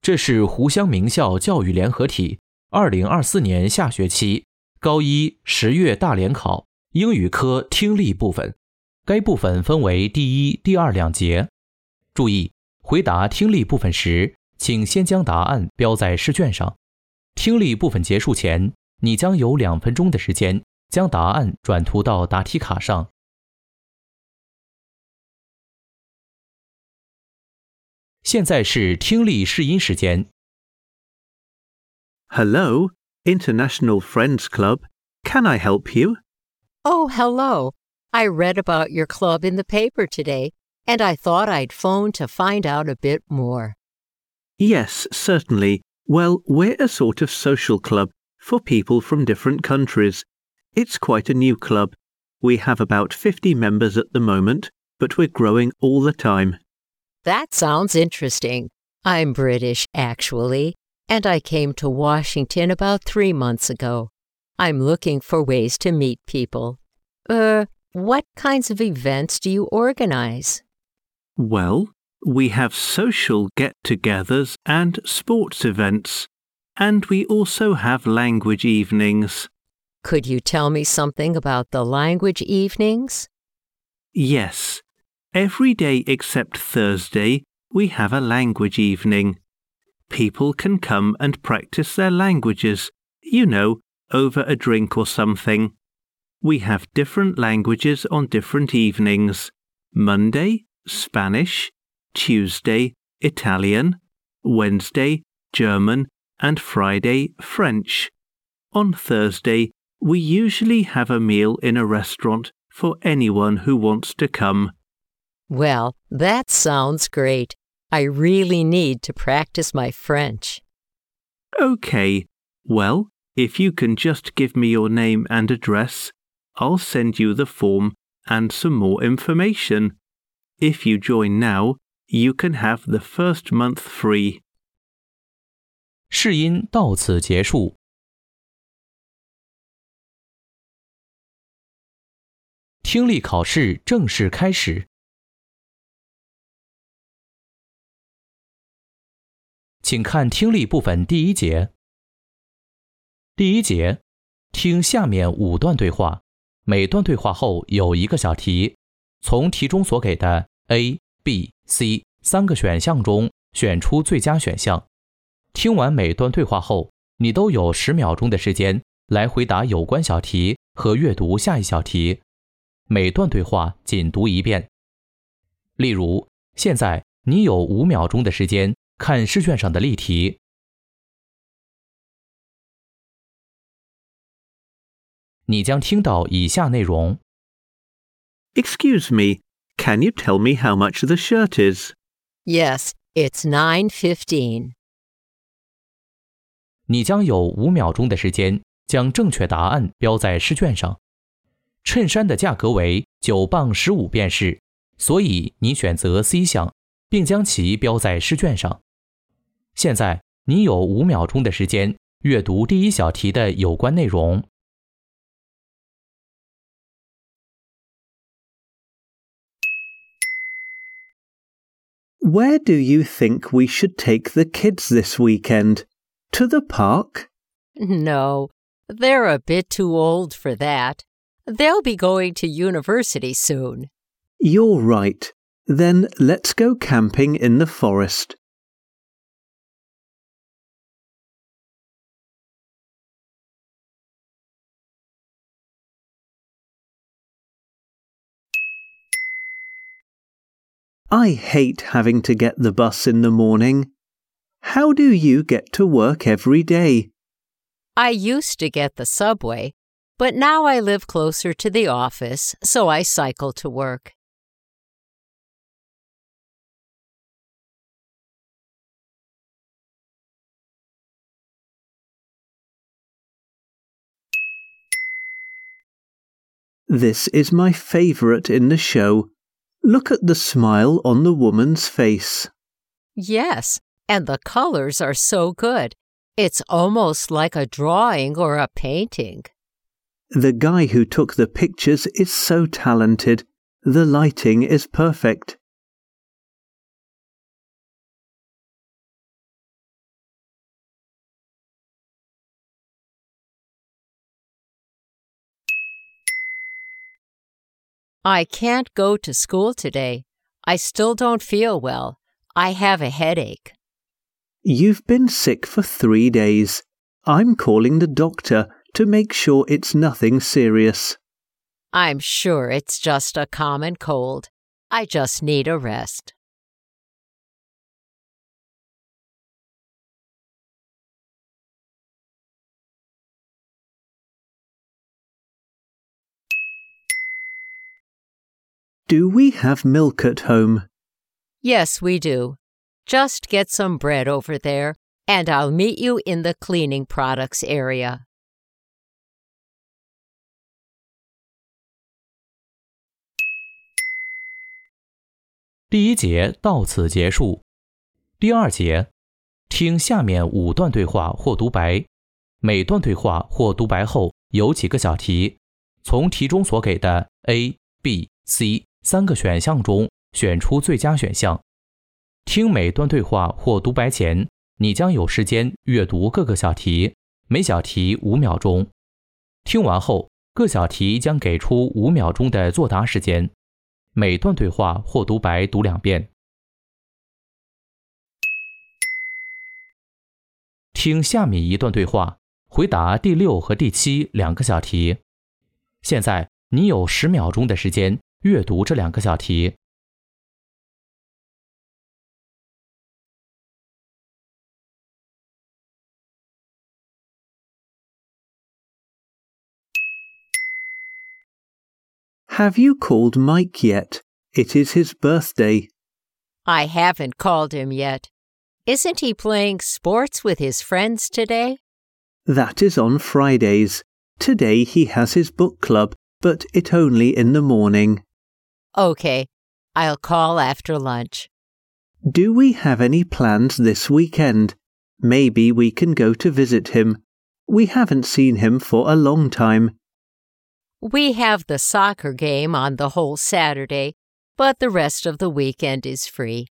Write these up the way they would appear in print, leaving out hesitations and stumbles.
这是湖湘名校教育联合体2024年下学期高一10月大联考英语科听力部分。该部分分为第一、第二两节。注意，回答听力部分时，请先将答案标在试卷上。听力部分结束前，你将有2分钟的时间将答案转涂到答题卡上。现在是听力试音时间。 Hello, International Friends Club. Can I help you? Oh, hello. I read about your club in the paper today, and I thought I'd phone to find out a bit more. Yes, certainly. Well, we're a sort of social club for people from different countries. It's quite a new club. We have about 50 members at the moment, but we're growing all the time. That sounds interesting. I'm British, actually, and I came to Washington about 3 months ago. I'm looking for ways to meet people. What kinds of events do you organize? Well, we have social get-togethers and sports events, and we also have language evenings. Could you tell me something about the language evenings? Yes. Every day except Thursday, we have a language evening. People can come and practice their languages, over a drink or something. We have different languages on different evenings. Monday, Spanish, Tuesday, Italian, Wednesday, German, and Friday, French. On Thursday, we usually have a meal in a restaurant for anyone who wants to come. Well, that sounds great. I really need to practice my French. Okay. Well, if you can just give me your name and address, I'll send you the form and some more information. If you join now, you can have the first month free. 试音到此结束。听力考试正式开始。请看听力部分第1节。第1节，听下面5段对话，每段对话后有1个小题，从题中所给的 A、B、C 3个选项中选出最佳选项。听完每段对话后，你都有10秒钟的时间来回答有关小题和阅读下一小题。每段对话仅读1遍。例如，现在你有5秒钟的时间看试卷上的例题。你将听到以下内容。 Excuse me, can you tell me how much the shirt is? Yes, it's $9.15. 你将有5秒钟的时间将正确答案标在试卷上。衬衫的价格为9磅15便士，所以你选择 C 项，并将其标在试卷上。现在你有5秒钟的时间阅读第1小题的有关内容。 Where do you think we should take the kids this weekend? To the park? No, they're a bit too old for that. They'll be going to university soon. You're right. Then let's go camping in the forest. I hate having to get the bus in the morning. How do you get to work every day? I used to get the subway, but now I live closer to the office, so I cycle to work. This is my favorite in the show. Look at the smile on the woman's face. Yes, and the colors are so good. It's almost like a drawing or a painting. The guy who took the pictures is so talented. The lighting is perfect. I can't go to school today. I still don't feel well. I have a headache. You've been sick for 3 days. I'm calling the doctor to make sure it's nothing serious. I'm sure it's just a common cold. I just need a rest. Do we have milk at home? Yes, we do. Just get some bread over there, and I'll meet you in the cleaning products area. 第一节到此结束。第二节，听下面5段对话或独白，每段对话或独白后有几个小题，从题中所给的 A、B、C 3个选项中选出最佳选项。听每段对话或独白前，你将有时间阅读各个小题，每小题5秒钟。听完后，各小题将给出5秒钟的作答时间。每段对话或独白读2遍。听下面一段对话，回答第6和第72个小题。现在你有10秒钟的时间阅读这2个小题。 Have you called Mike yet? It is his birthday. I haven't called him yet. Isn't he playing sports with his friends today? That is on Fridays. Today he has his book club, but it only in the morning. Okay, I'll call after lunch. Do we have any plans this weekend? Maybe we can go to visit him. We haven't seen him for a long time. We have the soccer game on the whole Saturday, but the rest of the weekend is free.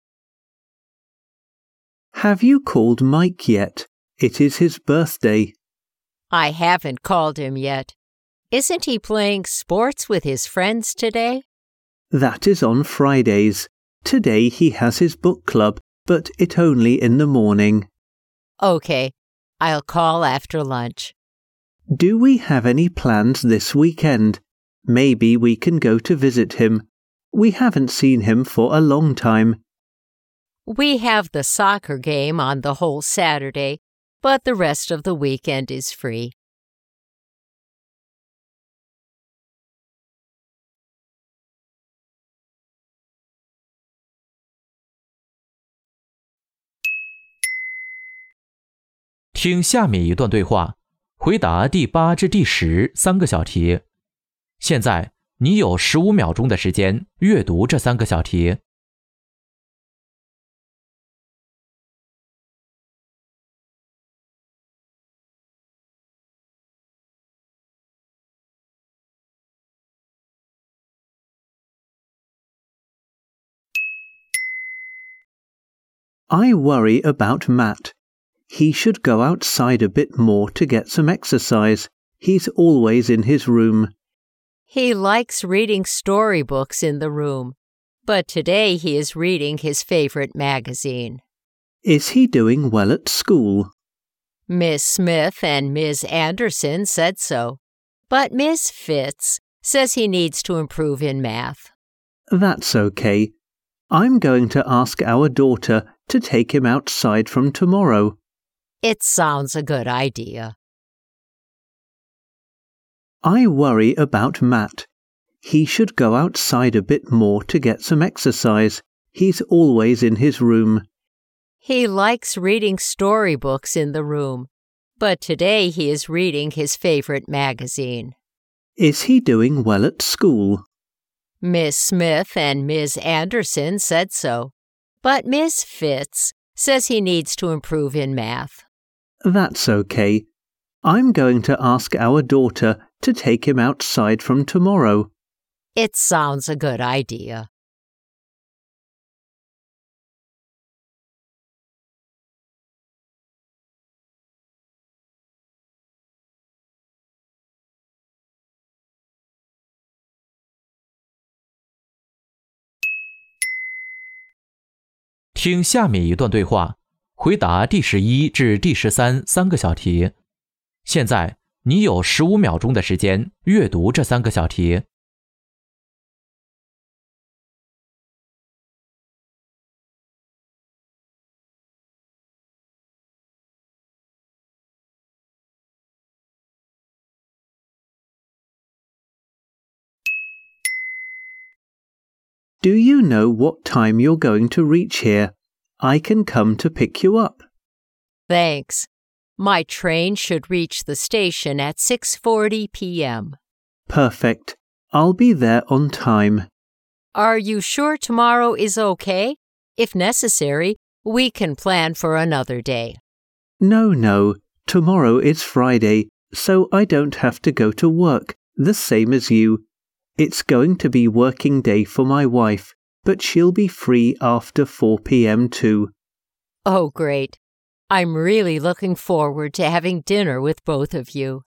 Have you called Mike yet? It is his birthday. I haven't called him yet. Isn't he playing sports with his friends today? That is on Fridays. Today he has his book club, but it only in the morning. Okay, I'll call after lunch. Do we have any plans this weekend? Maybe we can go to visit him. We haven't seen him for a long time. We have the soccer game on the whole Saturday, but the rest of the weekend is free. “听下面一段对话，回答第8至第10 3个小题。现在你有15秒钟的时间阅读这3个小题。 I worry about Matt. He should go outside a bit more to get some exercise. He's always in his room. He likes reading storybooks in the room, but today he is reading his favorite magazine. Is he doing well at school? Miss Smith and Ms. Anderson said so, but Miss Fitz says he needs to improve in math. That's okay. I'm going to ask our daughter to take him outside from tomorrow. It sounds a good idea. I worry about Matt. He should go outside a bit more to get some exercise. He's always in his room. He likes reading storybooks in the room, but today he is reading his favorite magazine. Is he doing well at school? Miss Smith and Ms. Anderson said so, but Miss Fitz says he needs to improve in math. That's okay. I'm going to ask our daughter to take him outside from tomorrow. It sounds a good idea. 听下面一段对话，回答第11至第13三个小题。现在你有15秒钟的时间阅读这3个小题。 Do you know what time you're going to reach here? I can come to pick you up. Thanks. My train should reach the station at 6:40 p.m. Perfect. I'll be there on time. Are you sure tomorrow is okay? If necessary, we can plan for another day. No. Tomorrow is Friday, so I don't have to go to work, the same as you. It's going to be working day for my wife, but she'll be free after 4 p.m. too. Oh, great. I'm really looking forward to having dinner with both of you.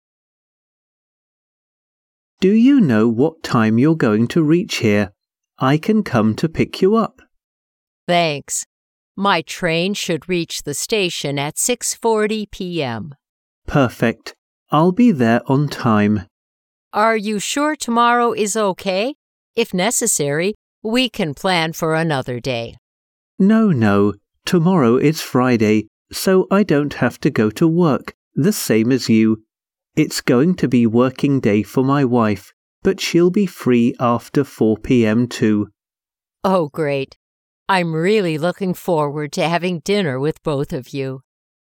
Do you know what time you're going to reach here? I can come to pick you up. Thanks. My train should reach the station at 6:40 p.m. Perfect. I'll be there on time. Are you sure tomorrow is okay? If necessary, we can plan for another day. No. Tomorrow is Friday, so I don't have to go to work, the same as you. It's going to be working day for my wife, but she'll be free after 4 p.m. too. Oh, great. I'm really looking forward to having dinner with both of you.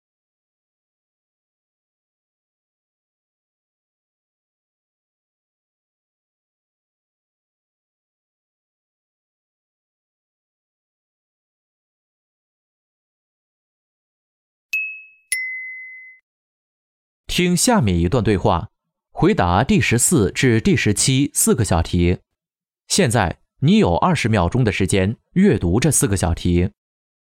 听下面一段对话，回答第14至第17四个小题。现在你有20秒钟的时间阅读这4个小题。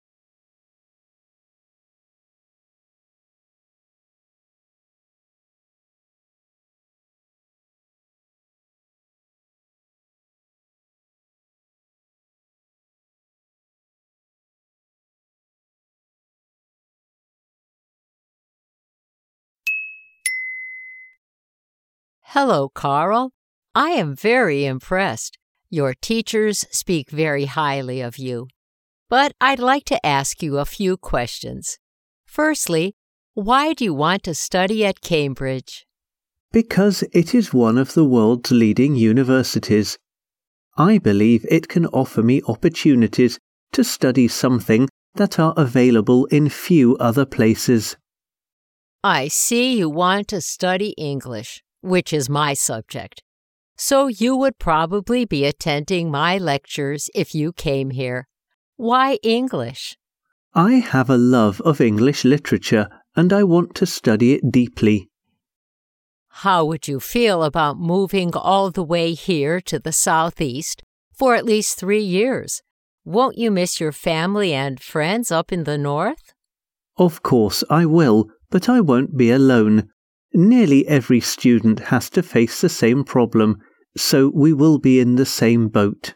Hello, Carl. I am very impressed. Your teachers speak very highly of you. But I'd like to ask you a few questions. Firstly, why do you want to study at Cambridge? Because it is one of the world's leading universities. I believe it can offer me opportunities to study something that are available in few other places. I see you want to study English, which is my subject. So you would probably be attending my lectures if you came here. Why English? I have a love of English literature and I want to study it deeply. How would you feel about moving all the way here to the Southeast for at least 3 years? Won't you miss your family and friends up in the North? Of course I will, but I won't be alone. Nearly every student has to face the same problem, so we will be in the same boat.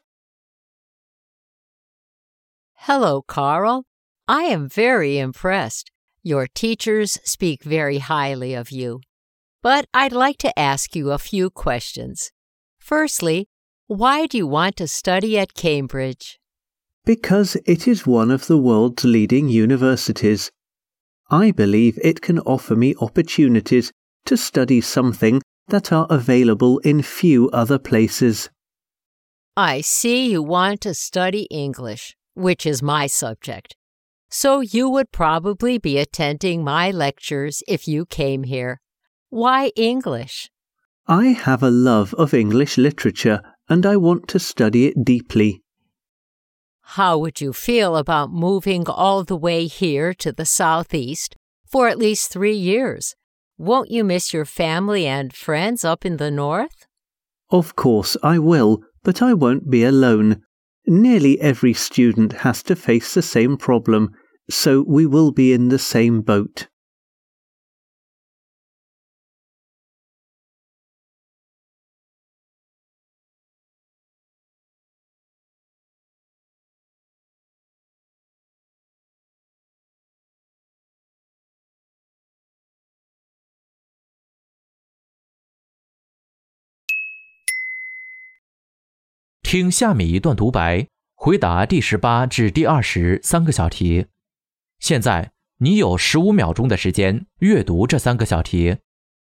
Hello, Carl. I am very impressed. Your teachers speak very highly of you. But I'd like to ask you a few questions. Firstly, why do you want to study at Cambridge? Because it is one of the world's leading universities. I believe it can offer me opportunities to study something that are available in few other places. I see you want to study English, which is my subject. So you would probably be attending my lectures if you came here. Why English? I have a love of English literature and I want to study it deeply. How would you feel about moving all the way here to the Southeast for at least 3 years? Won't you miss your family and friends up in the North? Of course I will, but I won't be alone. Nearly every student has to face the same problem, so we will be in the same boat. 听下面一段独白，回答第18至第20三个小题。现在你有15秒钟的时间阅读这3个小题。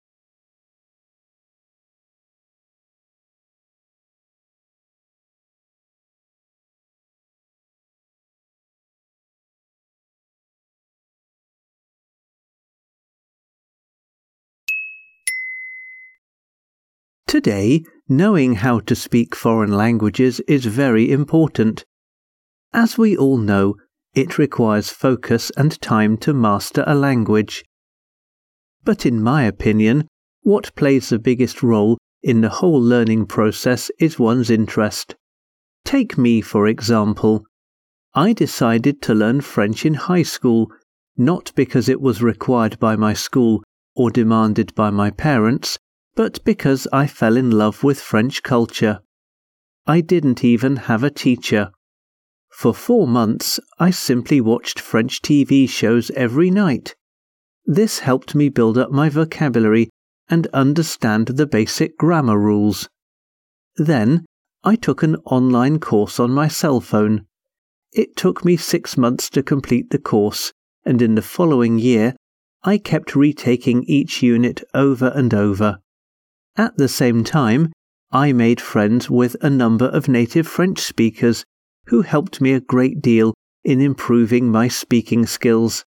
Today, knowing how to speak foreign languages is very important. As we all know, it requires focus and time to master a language. But in my opinion, what plays the biggest role in the whole learning process is one's interest. Take me, for example. I decided to learn French in high school, not because it was required by my school or demanded by my parents, but because I fell in love with French culture. I didn't even have a teacher. For 4 months, I simply watched French TV shows every night. This helped me build up my vocabulary and understand the basic grammar rules. Then, I took an online course on my cell phone. It took me 6 months to complete the course, and in the following year, I kept retaking each unit over and over. At the same time, I made friends with a number of native French speakers who helped me a great deal in improving my speaking skills.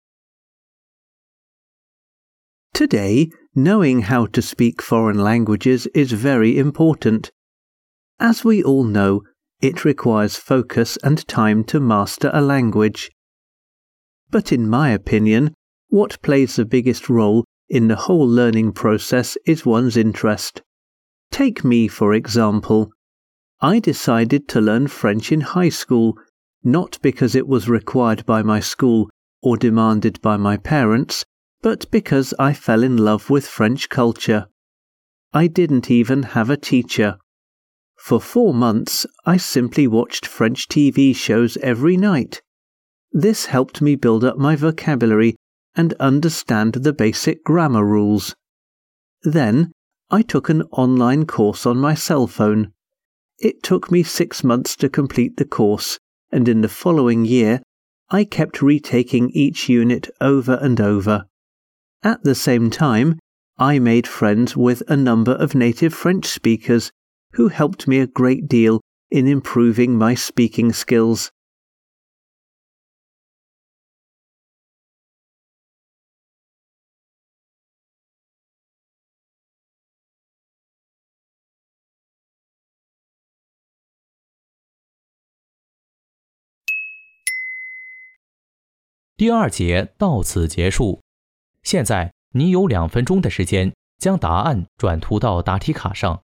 Today, knowing how to speak foreign languages is very important. As we all know, it requires focus and time to master a language. But in my opinion, what plays the biggest role in the whole learning process is one's interest. Take me, for example. I decided to learn French in high school, not because it was required by my school or demanded by my parents, but because I fell in love with French culture. I didn't even have a teacher. For 4 months, I simply watched French TV shows every night. This helped me build up my vocabulary and understand the basic grammar rules. Then, I took an online course on my cell phone. It took me 6 months to complete the course, and in the following year, I kept retaking each unit over and over. At the same time, I made friends with a number of native French speakers who helped me a great deal in improving my speaking skills. 第2节到此结束。现在你有2分钟的时间将答案转涂到答题卡上。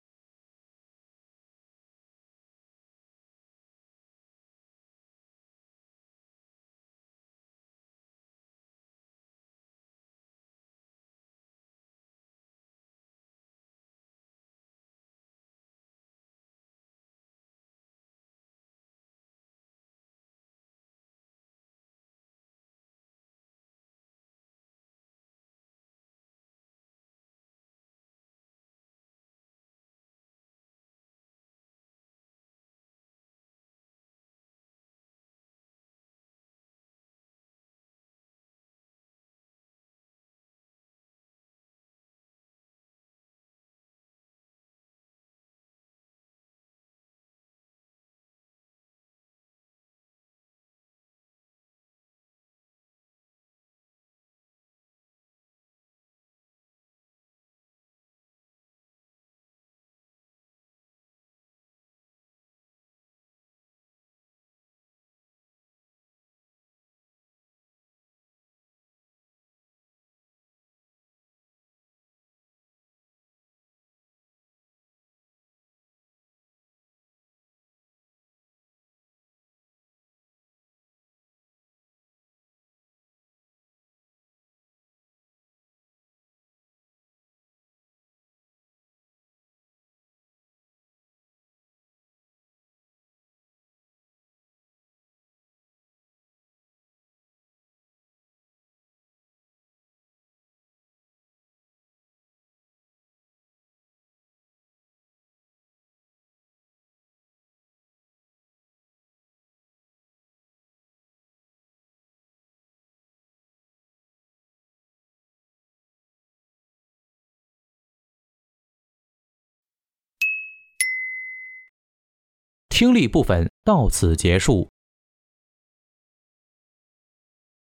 听力部分到此结束。